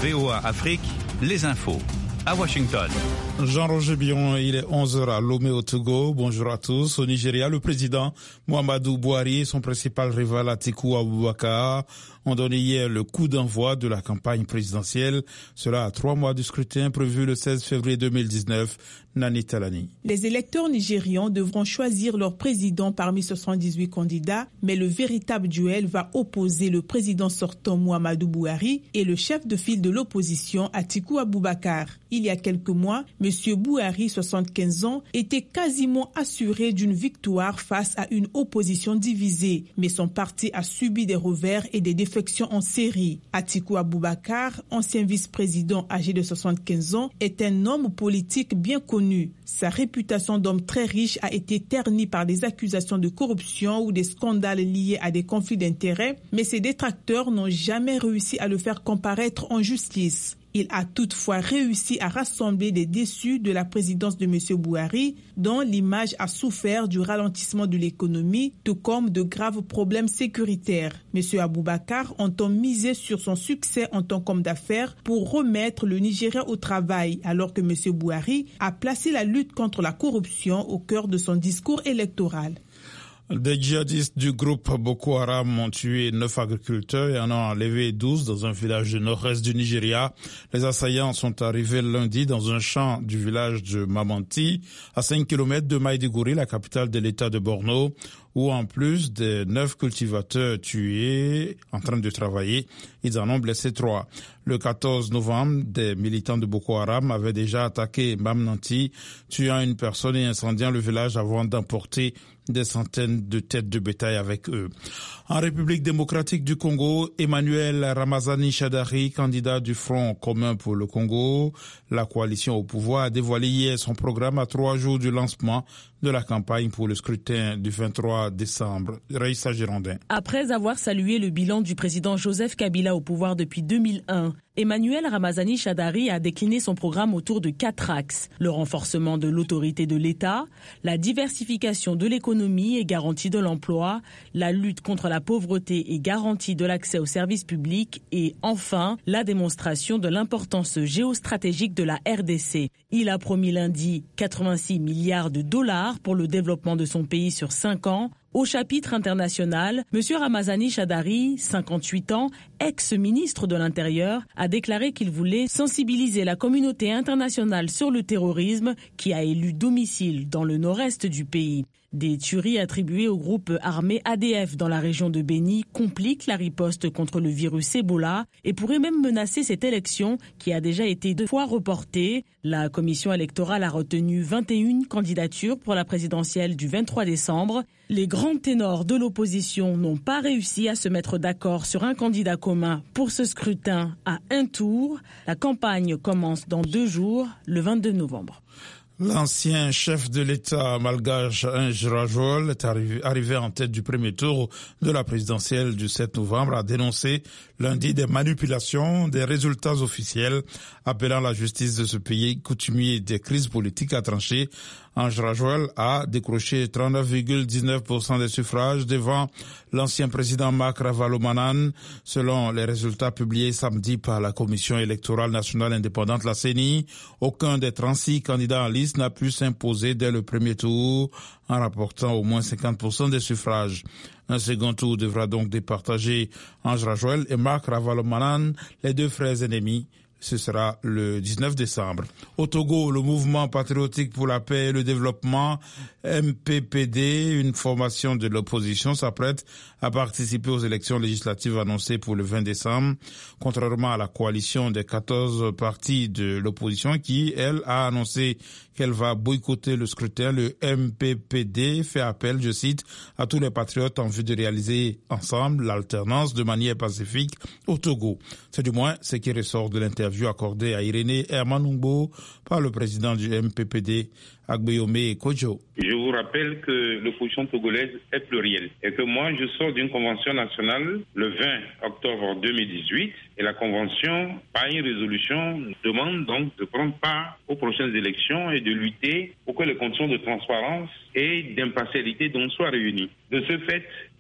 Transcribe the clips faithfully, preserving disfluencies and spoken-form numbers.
V O A Afrique, les infos. À Washington. Jean-Roger Bion, il est onze heures à Lomé au Togo. Bonjour à tous. Au Nigeria, le président Muhammadu Buhari et son principal rival Atiku Abubakar ont donné hier le coup d'envoi de la campagne présidentielle. Cela à trois mois du scrutin prévu le seize février deux mille dix-neuf. Nani Talani. Les électeurs nigérians devront choisir leur président parmi soixante-dix-huit candidats, mais le véritable duel va opposer le président sortant Muhammadu Buhari et le chef de file de l'opposition Atiku Abubakar. Il y a quelques mois, M. Buhari, soixante-quinze ans, était quasiment assuré d'une victoire face à une opposition divisée, mais son parti a subi des revers et des défections en série. Atiku Abubakar, ancien vice-président âgé de soixante-quinze ans, est un homme politique bien connu. Sa réputation d'homme très riche a été ternie par des accusations de corruption ou des scandales liés à des conflits d'intérêts, mais ses détracteurs n'ont jamais réussi à le faire comparaître en justice. Il a toutefois réussi à rassembler des déçus de la présidence de M. Buhari, dont l'image a souffert du ralentissement de l'économie, tout comme de graves problèmes sécuritaires. M. Abubakar entend miser sur son succès en tant qu'homme d'affaires pour remettre le Nigeria au travail, alors que M. Buhari a placé la lutte contre la corruption au cœur de son discours électoral. Des djihadistes du groupe Boko Haram ont tué neuf agriculteurs et en ont enlevé douze dans un village du nord-est du Nigeria. Les assaillants sont arrivés lundi dans un champ du village de Mamanti, à cinq kilomètres de Maïdiguri, la capitale de l'état de Borno, où en plus des neuf cultivateurs tués en train de travailler, ils en ont blessé trois. Le quatorze novembre, des militants de Boko Haram avaient déjà attaqué Mamnanti, tuant une personne et incendiant le village avant d'emporter des centaines de têtes de bétail avec eux. En République démocratique du Congo, Emmanuel Ramazani Shadari, candidat du Front commun pour le Congo, la coalition au pouvoir, a dévoilé hier son programme à trois jours du lancement de la campagne pour le scrutin du vingt-trois décembre. Raïssa Girondin. Après avoir salué le bilan du président Joseph Kabila au pouvoir depuis deux mille un, Emmanuel Ramazani Shadari a décliné son programme autour de quatre axes. Le renforcement de l'autorité de l'État, la diversification de l'économie et garantie de l'emploi, la lutte contre la pauvreté et garantie de l'accès aux services publics et enfin la démonstration de l'importance géostratégique de la R D C. Il a promis lundi quatre-vingt-six milliards de dollars pour le développement de son pays sur cinq ans. Au chapitre international, M. Ramazani Shadari, cinquante-huit ans, ex-ministre de l'Intérieur, a déclaré qu'il voulait sensibiliser la communauté internationale sur le terrorisme qui a élu domicile dans le nord-est du pays. Des tueries attribuées au groupe armé A D F dans la région de Béni compliquent la riposte contre le virus Ebola et pourraient même menacer cette élection qui a déjà été deux fois reportée. La commission électorale a retenu vingt et une candidatures pour la présidentielle du vingt-trois décembre. Les grands ténors de l'opposition n'ont pas réussi à se mettre d'accord sur un candidat commun pour ce scrutin à un tour. La campagne commence dans deux jours, le vingt-deux novembre. L'ancien chef de l'État malgache Ange Rajol est arrivé, arrivé en tête du premier tour de la présidentielle du sept novembre, a dénoncé lundi des manipulations des résultats officiels, appelant la justice de ce pays coutumier des crises politiques à trancher. Ange Rajol a décroché trente-neuf virgule dix-neuf pour cent des suffrages devant l'ancien président Marc Ravalomanan. Selon les résultats publiés samedi par la Commission électorale nationale indépendante, la C E N I, aucun des trente-six candidats en liste n'a pu s'imposer dès le premier tour en rapportant au moins cinquante pour cent des suffrages. Un second tour devra donc départager Ange Rajol et Marc Ravalomanan, les deux frères ennemis. Ce sera le dix-neuf décembre. Au Togo, le mouvement patriotique pour la paix et le développement, M P P D, une formation de l'opposition, s'apprête à participer aux élections législatives annoncées pour le vingt décembre, contrairement à la coalition des quatorze partis de l'opposition qui, elle, a annoncé qu'elle va boycotter le scrutin. Le M P P D fait appel, je cite, à tous les patriotes en vue de réaliser ensemble l'alternance de manière pacifique au Togo. C'est du moins ce qui ressort de l'interview accordée à Irénée Hermanumbo par le président du M P P D, Agbeyome Kojo. Je vous rappelle que l'opposition togolaise est plurielle et que moi je sors d'une convention nationale le vingt octobre deux mille dix-huit et la convention, par une résolution, demande donc de prendre part aux prochaines élections et de lutter pour que les conditions de transparence et d'impartialité donc soient réunies. De ce fait,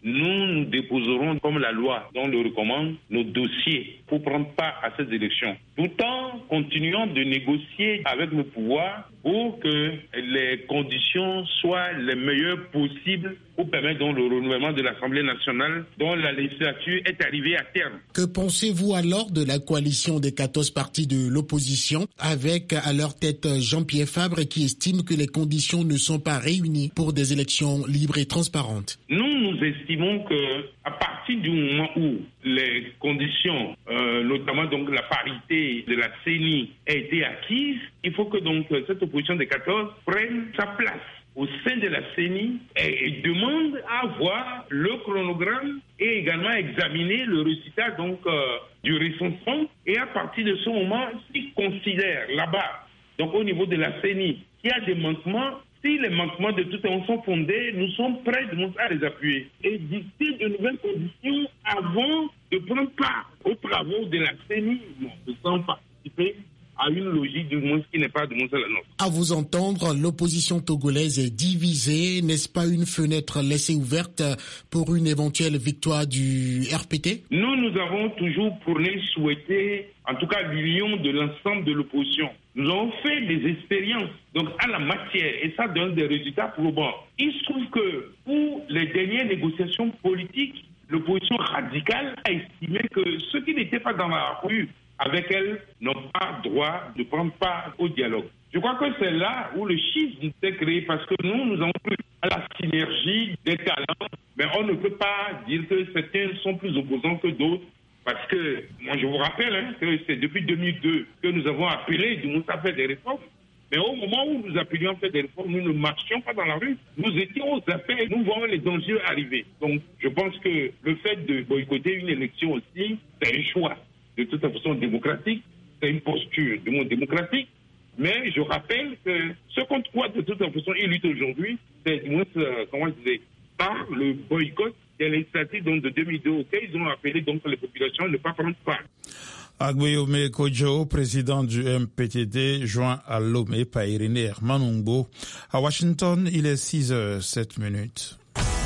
nous nous déposerons, comme la loi dont le recommande, nos dossiers pour prendre part à ces élections, tout en continuant de négocier avec le pouvoir pour que les conditions soient les meilleures possibles pour permettre donc le renouvellement de l'Assemblée nationale dont la législature est arrivée à terme. Que pensez-vous alors de la coalition des quatorze partis de l'opposition avec à leur tête Jean-Pierre Fabre qui estime que les conditions ne sont pas réunies pour des élections libres et transparentes? Nous, nous estimons que à partir du moment où les conditions, euh, notamment donc la parité de la C E N I, a été acquise, il faut que donc cette opposition des quatorze prenne sa place au sein de la C E N I et, et demande à voir le chronogramme et également examiner le résultat donc euh, du recensement, et à partir de ce moment, s'ils considèrent là-bas, donc au niveau de la C E N I, qu'il y a des manquements. Si les manquements de tout temps sont fondés, nous sommes prêts à les appuyer et dicter de nouvelles conditions avant de prendre part aux travaux de la C E N I, nous sommes participer à une logique du monde qui n'est pas de monde la nôtre. À vous entendre, l'opposition togolaise est divisée. N'est-ce pas une fenêtre laissée ouverte pour une éventuelle victoire du R P T? Nous, nous avons toujours prôné, souhaité, en tout cas l'union de l'ensemble de l'opposition. Nous avons fait des expériences donc à la matière et ça donne des résultats probants. Il se trouve que pour les dernières négociations politiques, l'opposition radicale a estimé que ceux qui n'étaient pas dans la rue avec elle n'ont pas droit de prendre part au dialogue. Je crois que c'est là où le schisme s'est créé parce que nous, nous avons cru à la synergie des talents, mais on ne peut pas dire que certains sont plus opposants que d'autres. Parce que, moi je vous rappelle hein, que c'est depuis deux mille deux que nous avons appelé du Moussa à faire des réformes. Mais au moment où nous appelions à faire des réformes, nous ne marchions pas dans la rue. Nous étions aux affaires, nous voyons les dangers arriver. Donc je pense que le fait de boycotter une élection aussi, c'est un choix de toute façon démocratique, c'est une posture du monde démocratique. Mais je rappelle que ce contre quoi de toute façon ils luttent aujourd'hui, c'est du moins, euh, comment je disais, par le boycott des législatives de deux mille deux auxquelles ils ont appelé donc les populations à ne pas prendre part. Agbeyome Kojo, président du M P T D, joint à Lomé par Irénée Hermanungbo. À Washington, il est six heures sept minutes.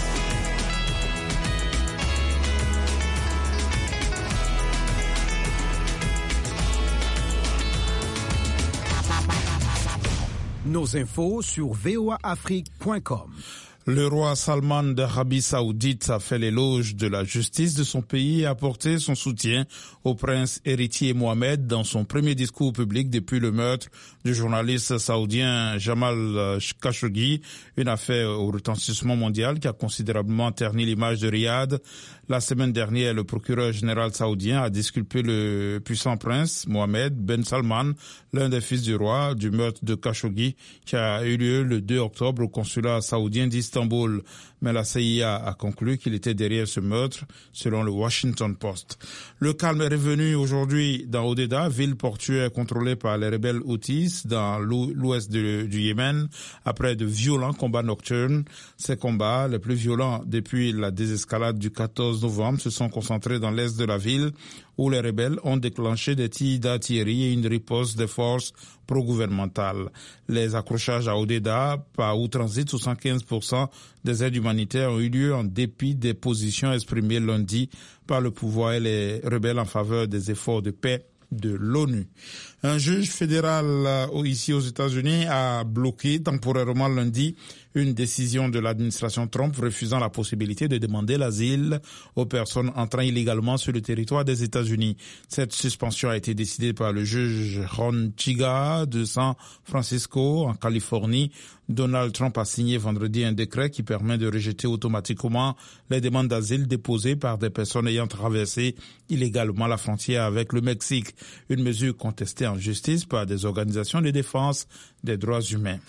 Nos infos sur v o a afrique point com. Le roi Salman d'Arabie Saoudite a fait l'éloge de la justice de son pays et a apporté son soutien au prince héritier Mohamed dans son premier discours public depuis le meurtre du journaliste saoudien Jamal Khashoggi, une affaire au retentissement mondial qui a considérablement terni l'image de Riyad. La semaine dernière, le procureur général saoudien a disculpé le puissant prince Mohamed Ben Salman, l'un des fils du roi, du meurtre de Khashoggi qui a eu lieu le deux octobre au consulat saoudien d'Istanbul. Mais la C I A a conclu qu'il était derrière ce meurtre, selon le Washington Post. Le calme est revenu aujourd'hui dans Hodeidah, ville portuaire contrôlée par les rebelles Houthis dans l'ouest du Yémen, après de violents combats nocturnes. Ces combats, les plus violents depuis la désescalade du quatorze novembre, se sont concentrés dans l'est de la ville, où les rebelles ont déclenché des tirs d'artillerie et une riposte des forces pro-gouvernementales. Les accrochages à Hodeidah, par où transitent soixante-quinze pour cent des aides humanitaires, ont eu lieu en dépit des positions exprimées lundi par le pouvoir et les rebelles en faveur des efforts de paix de l'ONU. Un juge fédéral euh, ici aux États-Unis a bloqué temporairement lundi une décision de l'administration Trump refusant la possibilité de demander l'asile aux personnes entrant illégalement sur le territoire des États-Unis. Cette suspension a été décidée par le juge Ron Chiga de San Francisco, en Californie. Donald Trump a signé vendredi un décret qui permet de rejeter automatiquement les demandes d'asile déposées par des personnes ayant traversé illégalement la frontière avec le Mexique. Une mesure contestée en justice par des organisations de défense des droits humains.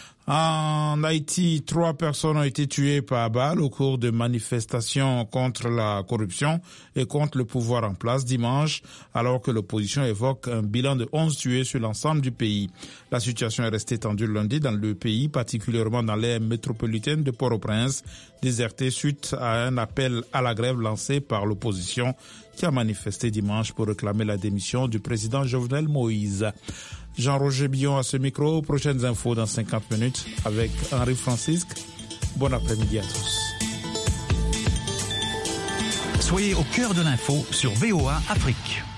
En Haïti, trois personnes ont été tuées par balle au cours de manifestations contre la corruption et contre le pouvoir en place dimanche, alors que l'opposition évoque un bilan de onze tués sur l'ensemble du pays. La situation est restée tendue lundi dans le pays, particulièrement dans l'aire métropolitaine de Port-au-Prince, désertée suite à un appel à la grève lancé par l'opposition qui a manifesté dimanche pour réclamer la démission du président Jovenel Moïse. Jean-Roger Billon à ce micro. Prochaines infos dans cinquante minutes avec Henri Francisque. Bon après-midi à tous. Soyez au cœur de l'info sur V O A Afrique.